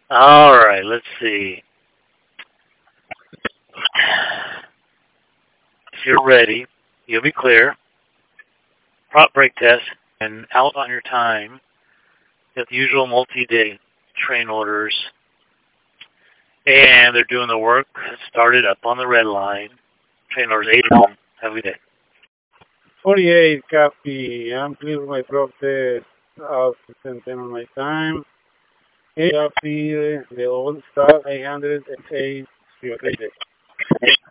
All right, let's see. If you're ready, you'll be clear. Prop break test and out on your time. You have the usual multi-day train orders, and they're doing the work. Started up on the red line. Train orders 8 Have a good day. 48 copy. I'm clear my prop test. I'll send them on my time. 8 copy. The old star 808. See you later.